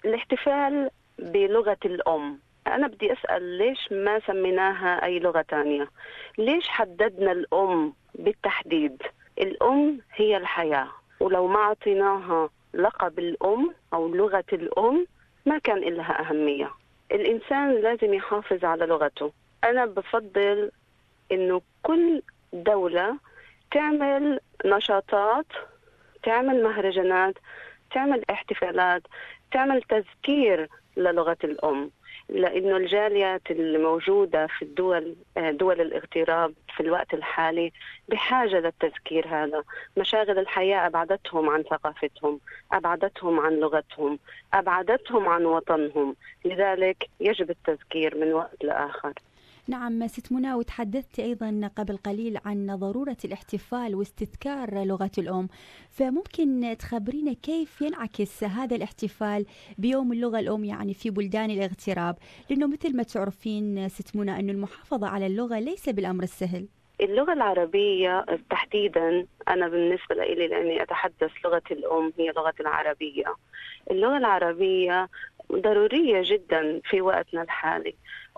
الاحتفال بلغة الأم، أنا بدي أسأل ليش ما سميناها أي لغة تانية؟ ليش حددنا الأم بالتحديد؟ الأم هي الحياة، ولو ما أعطيناها لقب الأم أو لغة الأم ما كان لها أهمية. الإنسان لازم يحافظ على لغته. أنا بفضل إنه كل دولة تعمل نشاطات، تعمل مهرجانات، تعمل احتفالات، تعمل تذكير للغة الأم، لأنه الجاليات الموجودة في دول الاغتراب في الوقت الحالي بحاجة للتذكير هذا. مشاغل الحياة أبعدتهم عن ثقافتهم، أبعدتهم عن لغتهم، أبعدتهم عن وطنهم، لذلك يجب التذكير من وقت لآخر. نعم ست منى، وتحدثت أيضا قبل قليل عن ضرورة الاحتفال واستذكار لغة الأم، فممكن تخبرينا كيف ينعكس هذا الاحتفال بيوم اللغة الأم يعني في بلدان الاغتراب؟ لأنه مثل ما تعرفين ست منى أن المحافظة على اللغة ليس بالأمر السهل. اللغة العربية تحديدا، أنا بالنسبة لي لأني أتحدث لغة الأم هي لغة العربية. اللغة العربية ضرورية جدا في وقتنا الحالي،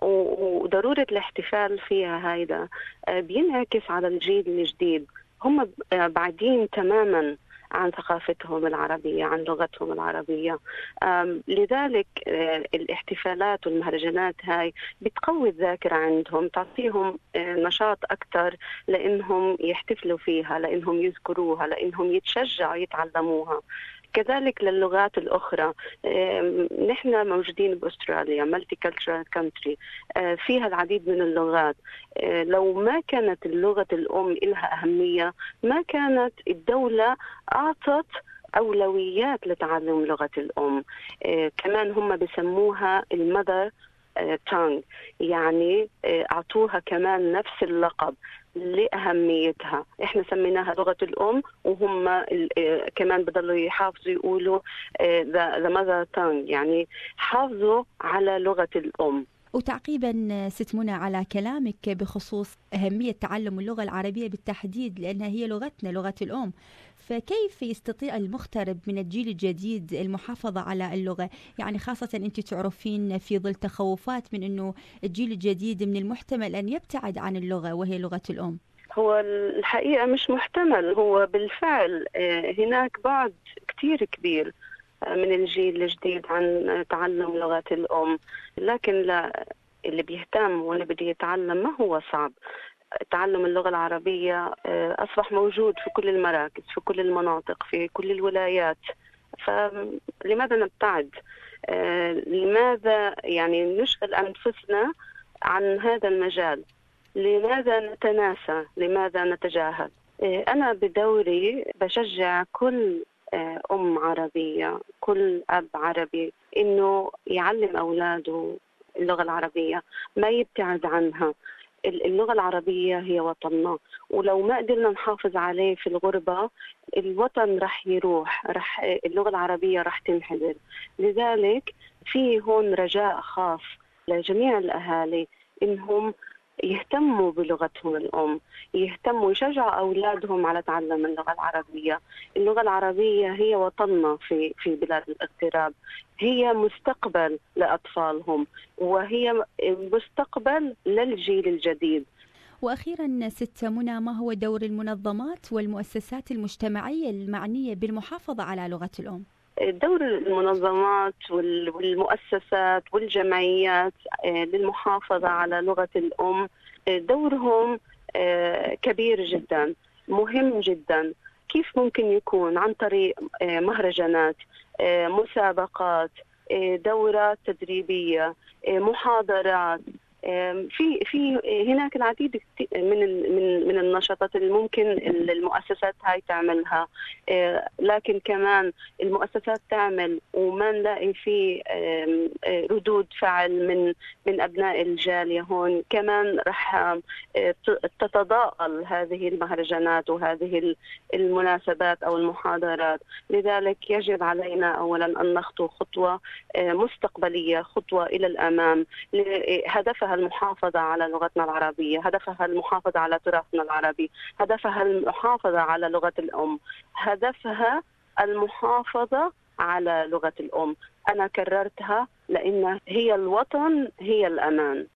وضرورة الاحتفال فيها هيدا بينعكس على الجيل الجديد. هم بعيدين تماما عن ثقافتهم العربية، عن لغتهم العربية. لذلك الاحتفالات والمهرجانات هاي بتقوي الذاكرة عندهم، تعطيهم نشاط أكثر لأنهم يحتفلوا فيها، لأنهم يذكروها، لأنهم يتشجعوا يتعلموها. كذلك للغات الأخرى، نحن موجودين بأستراليا مالتي كالتشرال كونتري، فيها العديد من اللغات. لو ما كانت اللغة الأم إلها أهمية ما كانت الدولة أعطت أولويات لتعلم لغة الأم. كمان هم بسموها المذر تانج، يعني أعطوها كمان نفس اللقب لأهميتها. إحنا سميناها لغة الأم، وهم كمان بضلوا يحافظوا يقولوا the mother tongue، يعني حافظوا على لغة الأم. وتعقيبا ست منى على كلامك بخصوص أهمية تعلم اللغة العربية بالتحديد لأنها هي لغتنا، لغة الأم، فكيف يستطيع المغترب من الجيل الجديد المحافظة على اللغة؟ يعني خاصة أنت تعرفين في ظل تخوفات من أنه الجيل الجديد من المحتمل أن يبتعد عن اللغة وهي لغة الأم. هو الحقيقة مش محتمل، هو بالفعل هناك بعد كتير كبير من الجيل الجديد عن تعلم لغة الأم، لكن لا، اللي بيهتم واللي بده يتعلم ما هو صعب. تعلم اللغة العربية أصبح موجود في كل المراكز، في كل المناطق، في كل الولايات، فلماذا نبتعد؟ لماذا يعني نشغل أنفسنا عن هذا المجال؟ لماذا نتناسى؟ لماذا نتجاهل؟ أنا بدوري بشجع كل أم عربية، كل أب عربي إنه يعلم أولاده اللغة العربية، ما يبتعد عنها. اللغة العربية هي وطننا، ولو ما قدرنا نحافظ عليه في الغربة الوطن رح يروح، اللغة العربية رح تنحدر. لذلك في هون رجاء خاص لجميع الأهالي إنهم يهتموا بلغتهم الأم، يهتموا يشجعوا أولادهم على تعلم اللغة العربية. اللغة العربية هي وطننا في بلاد الاغتراب، هي مستقبل لأطفالهم، وهي مستقبل للجيل الجديد. وأخيرا ست منى، ما هو دور المنظمات والمؤسسات المجتمعية المعنية بالمحافظة على لغة الأم؟ دور المنظمات والمؤسسات والجمعيات للمحافظة على لغة الأم دورهم كبير جدا، مهم جدا. كيف ممكن يكون؟ عن طريق مهرجانات، مسابقات، دورات تدريبية، محاضرات. في هناك العديد من النشاطات اللي ممكن المؤسسات هاي تعملها، لكن كمان المؤسسات تعمل وما نلاقي في ردود فعل من أبناء الجالية هون. كمان رح تتضاءل هذه المهرجانات وهذه المناسبات أو المحاضرات. لذلك يجب علينا أولا أن نخطو خطوة مستقبلية، خطوة إلى الأمام، هدفها المحافظة على لغتنا العربية، هدفها المحافظة على تراثنا العربي، هدفها المحافظة على لغة الأم، هدفها المحافظة على لغة الأم. أنا كررتها لأن هي الوطن هي الأمان.